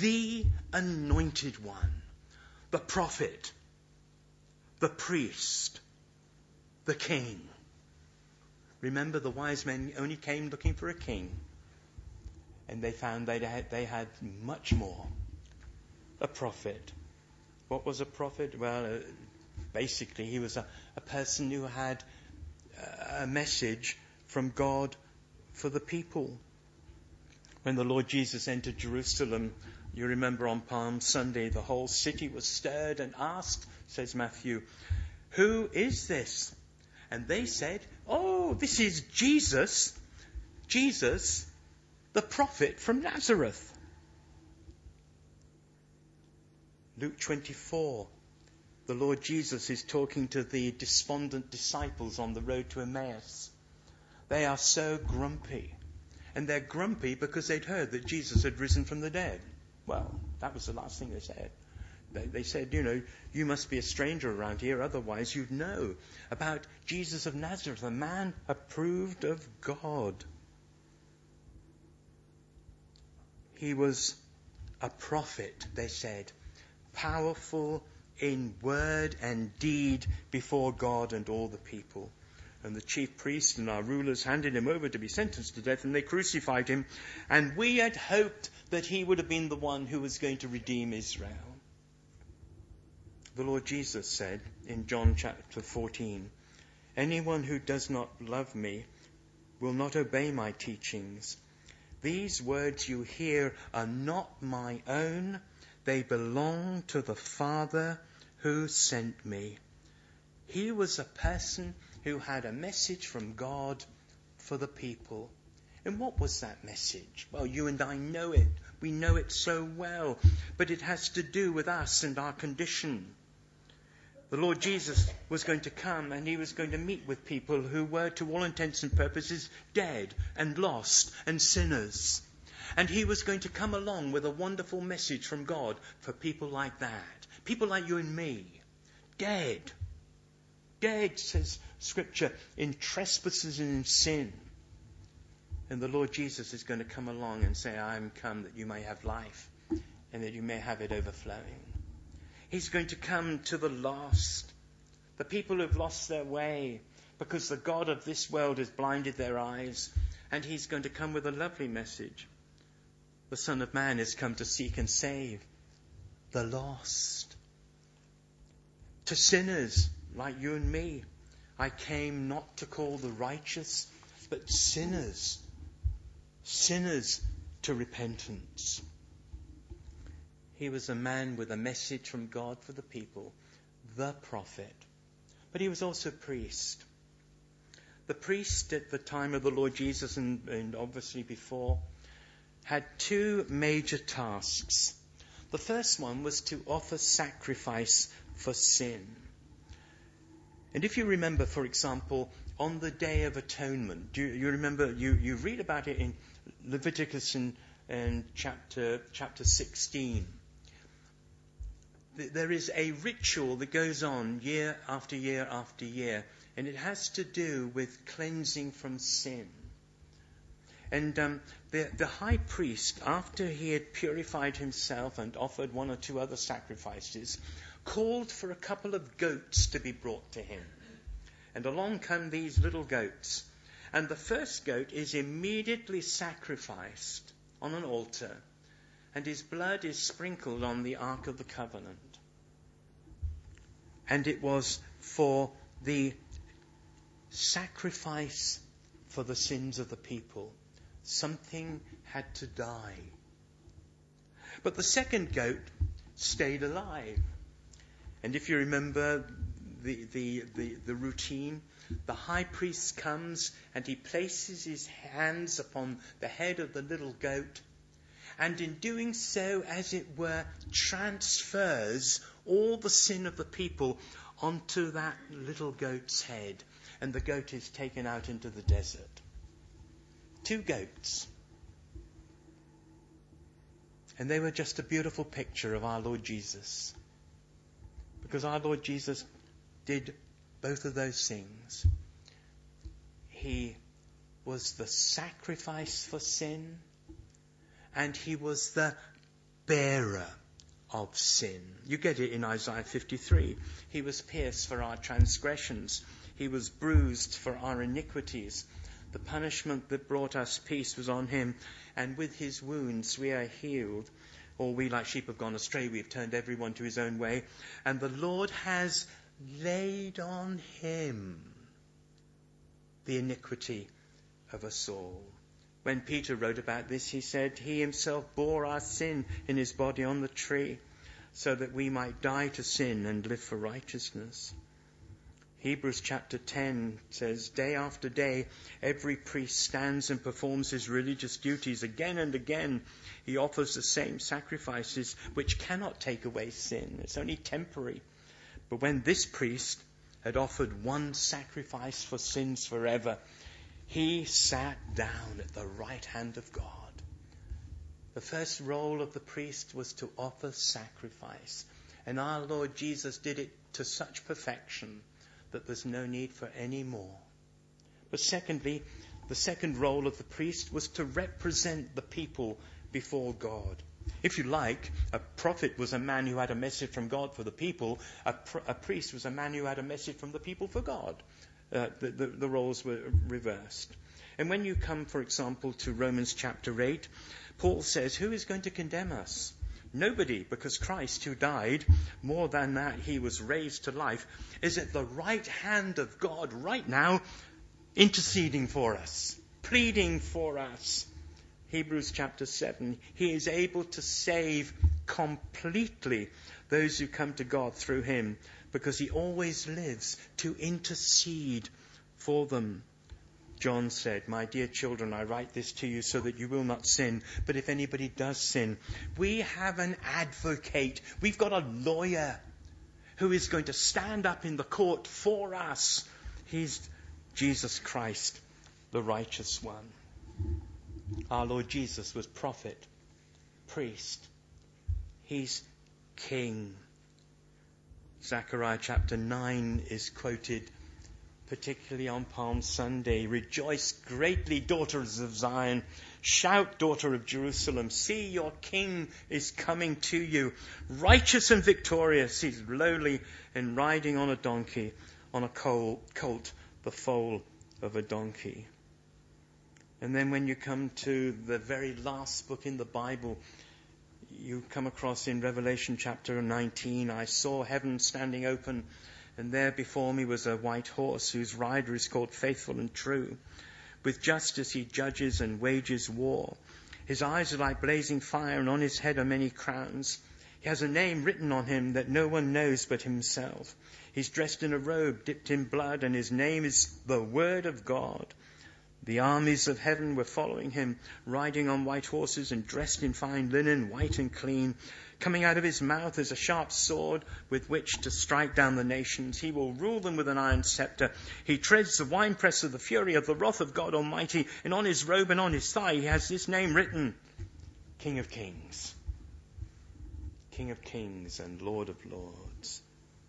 the anointed one, the prophet, the priest, the king. Remember, the wise men only came looking for a king, and they found they had much more. A prophet. What was a prophet? Well, basically he was a person who had a message from God for the people. When the Lord Jesus entered Jerusalem, you remember on Palm Sunday, the whole city was stirred and asked, says Matthew, "Who is this?" And they said, "Oh, this is Jesus, the prophet from Nazareth." Luke 24, the Lord Jesus is talking to the despondent disciples on the road to Emmaus. They are so grumpy. And they're grumpy because they'd heard that Jesus had risen from the dead. Well, that was the last thing they said. They said, you must be a stranger around here, otherwise you'd know about Jesus of Nazareth, a man approved of God. He was a prophet, they said, powerful in word and deed before God and all the people. And the chief priests and our rulers handed him over to be sentenced to death, and they crucified him. And we had hoped that he would have been the one who was going to redeem Israel. The Lord Jesus said in John chapter 14, "Anyone who does not love me will not obey my teachings. These words you hear are not my own. They belong to the Father who sent me." He was a person who had a message from God for the people. And what was that message? Well, you and I know it. We know it so well. But it has to do with us and our condition. The Lord Jesus was going to come and he was going to meet with people who were, to all intents and purposes, dead and lost and sinners. And he was going to come along with a wonderful message from God for people like that. People like you and me. Dead, says Scripture, in trespasses and in sin. And the Lord Jesus is going to come along and say, "I am come that you may have life and that you may have it overflowing." He's going to come to the lost, the people who've lost their way because the God of this world has blinded their eyes. And he's going to come with a lovely message. The Son of Man has come to seek and save the lost. To sinners like you and me, I came not to call the righteous, but sinners to repentance. He was a man with a message from God for the people, the prophet. But he was also a priest. The priest at the time of the Lord Jesus and obviously before had two major tasks. The first one was to offer sacrifice for sin. And if you remember, for example, on the Day of Atonement, do you remember, you read about it in Leviticus in chapter 16. There is a ritual that goes on year after year after year, and it has to do with cleansing from sin. And the high priest, after he had purified himself and offered one or two other sacrifices, called for a couple of goats to be brought to him. And along come these little goats. And the first goat is immediately sacrificed on an altar. And his blood is sprinkled on the Ark of the Covenant. And it was for the sacrifice for the sins of the people. Something had to die. But the second goat stayed alive. And if you remember the routine, the high priest comes and he places his hands upon the head of the little goat, and in doing so, as it were, transfers all the sin of the people onto that little goat's head, and the goat is taken out into the desert. Two goats. And they were just a beautiful picture of our Lord Jesus. Because our Lord Jesus did both of those things. He was the sacrifice for sin, and he was the bearer of sin. You get it in Isaiah 53. He was pierced for our transgressions. He was bruised for our iniquities. The punishment that brought us peace was on him, and with his wounds we are healed. All we like sheep have gone astray. We have turned everyone to his own way. And the Lord has laid on him the iniquity of us all. When Peter wrote about this, he said, he himself bore our sin in his body on the tree, so that we might die to sin and live for righteousness. Hebrews chapter 10 says, day after day, every priest stands and performs his religious duties again and again. He offers the same sacrifices which cannot take away sin. It's only temporary. But when this priest had offered one sacrifice for sins forever, he sat down at the right hand of God. The first role of the priest was to offer sacrifice. And our Lord Jesus did it to such perfection that there's no need for any more. But secondly, the second role of the priest was to represent the people before God. If you like, a prophet was a man who had a message from God for the people. A priest was a man who had a message from the people for God. The roles were reversed. And when you come, for example, to Romans chapter 8, Paul says, who is going to condemn us? Nobody, because Christ, who died, more than that, he was raised to life, is at the right hand of God right now, interceding for us, pleading for us. Hebrews chapter 7, he is able to save completely those who come to God through him, because he always lives to intercede for them. John said, my dear children, I write this to you so that you will not sin. But if anybody does sin, we have an advocate. We've got a lawyer who is going to stand up in the court for us. He's Jesus Christ, the righteous one. Our Lord Jesus was prophet, priest. He's king. Zechariah chapter 9 is quoted particularly on Palm Sunday. Rejoice greatly, daughters of Zion. Shout, daughter of Jerusalem. See, your king is coming to you. Righteous and victorious. He's lowly and riding on a donkey, on a colt, the foal of a donkey. And then when you come to the very last book in the Bible, you come across in Revelation chapter 19, I saw heaven standing open, and there before me was a white horse whose rider is called Faithful and True. With justice he judges and wages war. His eyes are like blazing fire, and on his head are many crowns. He has a name written on him that no one knows but himself. He's dressed in a robe dipped in blood, and his name is the Word of God. The armies of heaven were following him, riding on white horses and dressed in fine linen, white and clean. Coming out of his mouth is a sharp sword with which to strike down the nations. He will rule them with an iron scepter. He treads the winepress of the fury of the wrath of God Almighty, and on his robe and on his thigh he has this name written, King of Kings. King of Kings and Lord of Lords.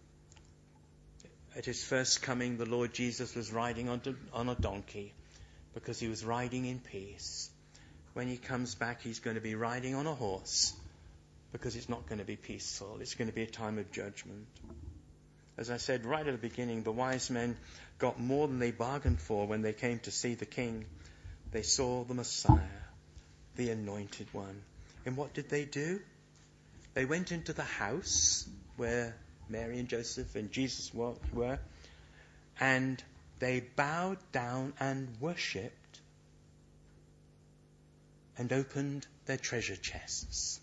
At his first coming, the Lord Jesus was riding on a donkey, because he was riding in peace. When he comes back, he's going to be riding on a horse, because it's not going to be peaceful. It's going to be a time of judgment. As I said right at the beginning, the wise men got more than they bargained for when they came to see the king. They saw the Messiah, the anointed one. And what did they do? They went into the house where Mary and Joseph and Jesus were, and they bowed down and worshipped and opened their treasure chests.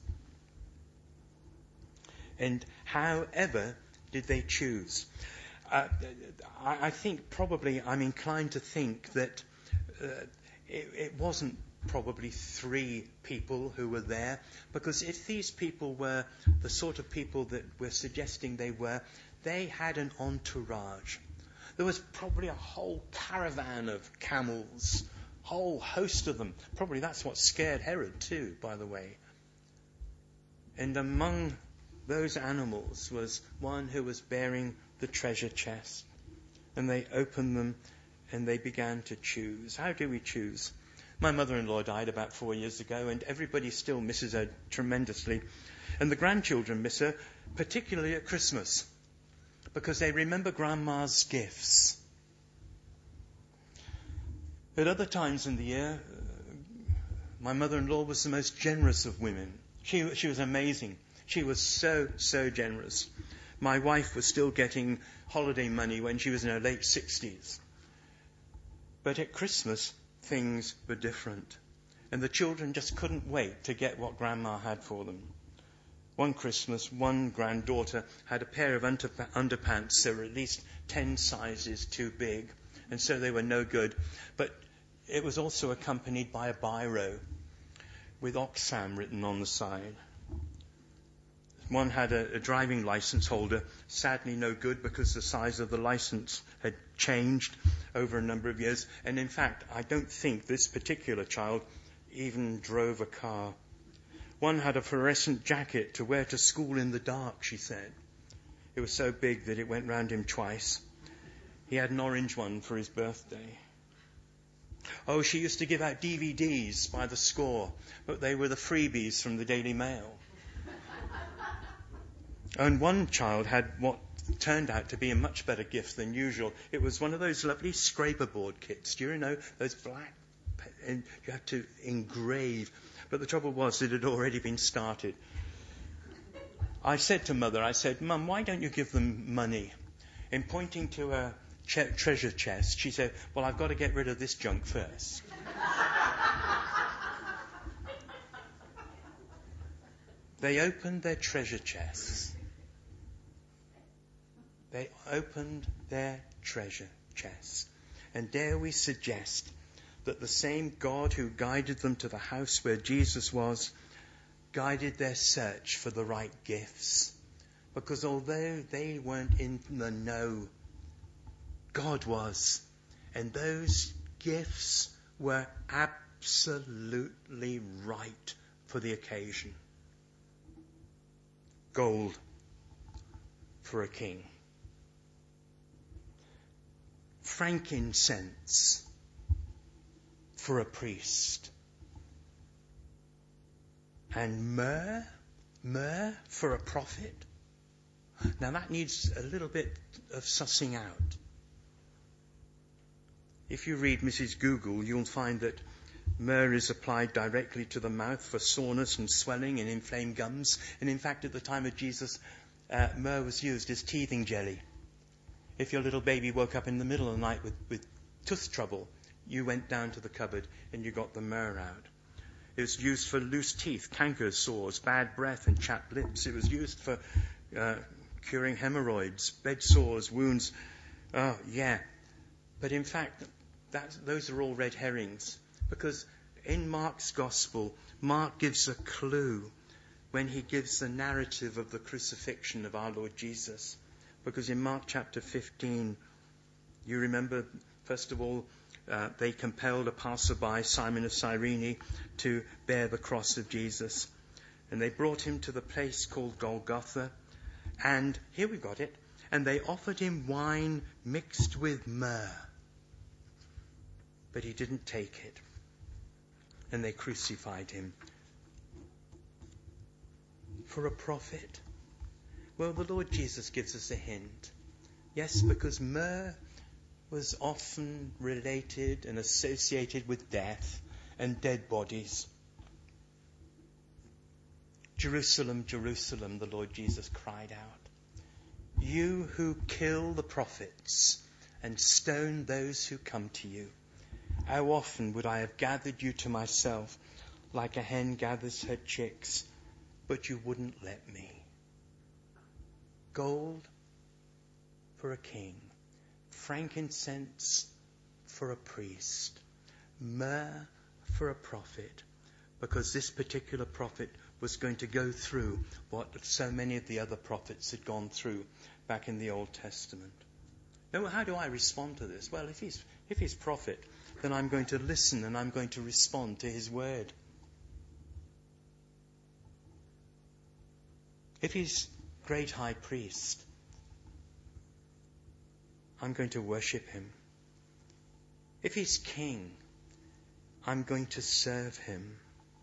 And however did they choose? I think probably, I'm inclined to think that it wasn't probably 3 people who were there, because if these people were the sort of people that we're suggesting they were, they had an entourage. There was probably a whole caravan of camels, whole host of them. Probably that's what scared Herod too, by the way. And among those animals was one who was bearing the treasure chest. And they opened them and they began to choose. How do we choose? My mother-in-law died about 4 years ago, and everybody still misses her tremendously. And the grandchildren miss her, particularly at Christmas, because they remember Grandma's gifts. At other times in the year, my mother-in-law was the most generous of women. She was amazing. She was so generous. My wife was still getting holiday money when she was in her late 60s. But at Christmas, things were different. And the children just couldn't wait to get what Grandma had for them. One Christmas, one granddaughter had a pair of underpants that were at least 10 sizes too big, and so they were no good. But it was also accompanied by a biro with Oxfam written on the side. One had a driving license holder, sadly no good because the size of the license had changed over a number of years. And in fact, I don't think this particular child even drove a car. One had a fluorescent jacket to wear to school in the dark, she said. It was so big that it went round him twice. He had an orange one for his birthday. Oh, she used to give out DVDs by the score, but they were the freebies from the Daily Mail. And one child had what turned out to be a much better gift than usual. It was one of those lovely scraper board kits. Do you know those black, and you have to engrave. But the trouble was it had already been started. I said to Mother, Mum, why don't you give them money? In pointing to a treasure chest, she said, well, I've got to get rid of this junk first. They opened their treasure chests. They opened their treasure chests. And dare we suggest that the same God who guided them to the house where Jesus was, guided their search for the right gifts. Because although they weren't in the know, God was. And those gifts were absolutely right for the occasion. Gold for a king. Frankincense for a priest. And myrrh for a prophet. Now that needs a little bit of sussing out. If you read Mrs. Google, you'll find that myrrh is applied directly to the mouth for soreness and swelling and inflamed gums. And in fact, at the time of Jesus, myrrh was used as teething jelly. If your little baby woke up in the middle of the night with tooth trouble, you went down to the cupboard and you got the myrrh out. It was used for loose teeth, canker sores, bad breath and chapped lips. It was used for curing hemorrhoids, bed sores, wounds. Oh, yeah. But in fact, those are all red herrings. Because in Mark's Gospel, Mark gives a clue when he gives the narrative of the crucifixion of our Lord Jesus. Because in Mark chapter 15, you remember, first of all, they compelled a passerby, Simon of Cyrene, to bear the cross of Jesus. And they brought him to the place called Golgotha. And here we got it. And they offered him wine mixed with myrrh. But he didn't take it. And they crucified him. For a prophet? Well, the Lord Jesus gives us a hint. Yes, because myrrh was often related and associated with death and dead bodies. Jerusalem, Jerusalem, the Lord Jesus cried out. You who kill the prophets and stone those who come to you. How often would I have gathered you to myself like a hen gathers her chicks, but you wouldn't let me. Gold for a king, frankincense for a priest, myrrh for a prophet, because this particular prophet was going to go through what so many of the other prophets had gone through back in the Old Testament. Now, how do I respond to this? Well, if he's prophet, then I'm going to listen and I'm going to respond to his word. If he's great high priest, I'm going to worship him. If he's king, I'm going to serve him.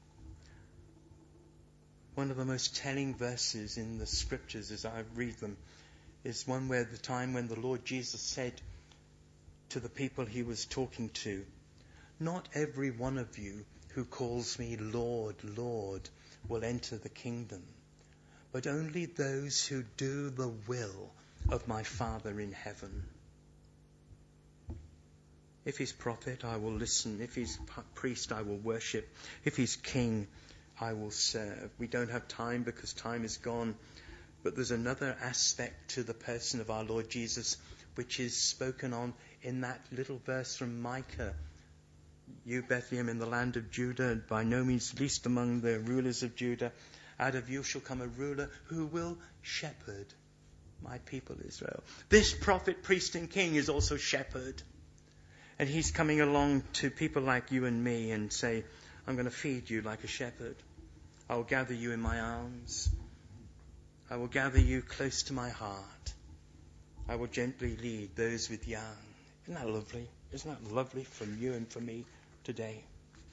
One of the most telling verses in the scriptures as I read them is one where the time when the Lord Jesus said to the people he was talking to, "Not every one of you who calls me Lord, Lord will enter the kingdom, but only those who do the will of my Father in heaven." If he's prophet, I will listen. If he's priest, I will worship. If he's king, I will serve. We don't have time because time is gone. But there's another aspect to the person of our Lord Jesus which is spoken on in that little verse from Micah. "You, Bethlehem, in the land of Judah, by no means least among the rulers of Judah, out of you shall come a ruler who will shepherd my people Israel." This prophet, priest and king is also shepherd. And he's coming along to people like you and me and say, "I'm going to feed you like a shepherd. I will gather you in my arms. I will gather you close to my heart. I will gently lead those with young." Isn't that lovely? Isn't that lovely from you and for me today?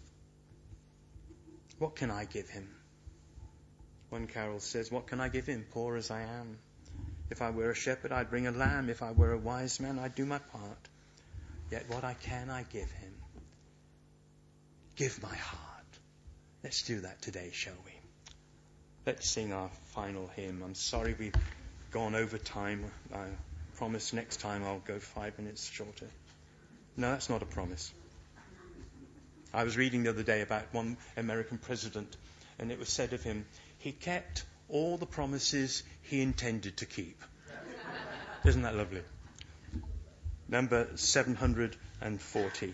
What can I give him? One carol says, "What can I give him, poor as I am? If I were a shepherd, I'd bring a lamb. If I were a wise man, I'd do my part. Yet what I give him, give my heart." Let's do that today, shall we? Let's sing our final hymn. I'm sorry we've gone over time. I promise next time I'll go 5 minutes shorter. No, that's not a promise. I was reading the other day about one American president, and it was said of him, he kept all the promises he intended to keep. Isn't that lovely? Number 740.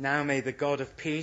Now may the God of peace